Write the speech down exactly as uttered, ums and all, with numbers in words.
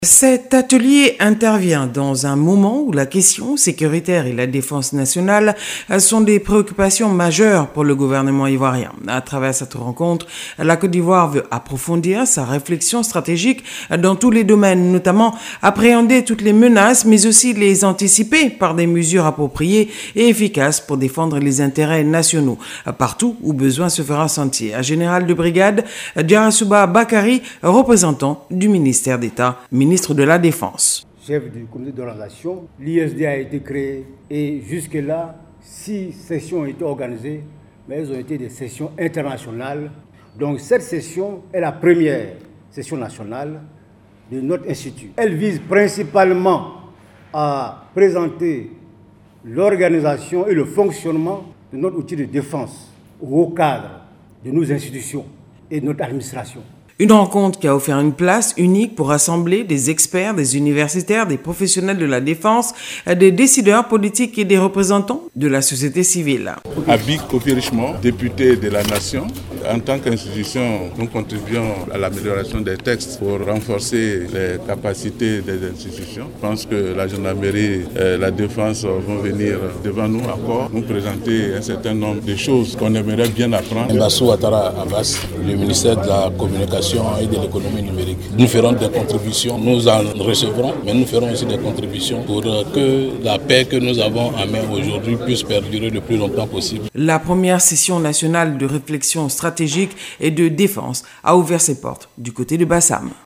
Cet atelier intervient dans un moment où la question sécuritaire et la défense nationale sont des préoccupations majeures pour le gouvernement ivoirien. À travers cette rencontre, la Côte d'Ivoire veut approfondir sa réflexion stratégique dans tous les domaines, notamment appréhender toutes les menaces, mais aussi les anticiper par des mesures appropriées et efficaces pour défendre les intérêts nationaux, partout où besoin se fera sentir. Général de brigade Diarasouba Bakari, représentant du ministère d'État, ministre de la Défense. Chef du comité d'organisation, l'I S D a été créé et jusque-là, six sessions ont été organisées, mais elles ont été des sessions internationales. Donc cette session est la première session nationale de notre institut. Elle vise principalement à présenter l'organisation et le fonctionnement de notre outil de défense au haut cadre de nos institutions et de notre administration. Une rencontre qui a offert une place unique pour rassembler des experts, des universitaires, des professionnels de la défense, des décideurs politiques et des représentants de la société civile. Abi Kofi Richemont, député de la Nation. En tant qu'institution, nous contribuons à l'amélioration des textes pour renforcer les capacités des institutions. Je pense que la gendarmerie et la défense vont venir devant nous encore, nous présenter un certain nombre de choses qu'on aimerait bien apprendre. Mbassou Ouattara Abbas, le ministère de la Communication et de l'économie numérique. Nous ferons des contributions, nous en recevrons, mais nous ferons aussi des contributions pour que la paix que nous avons en main aujourd'hui puisse perdurer le plus longtemps possible. La première session nationale de réflexion stratégique et de défense a ouvert ses portes du côté de Bassam.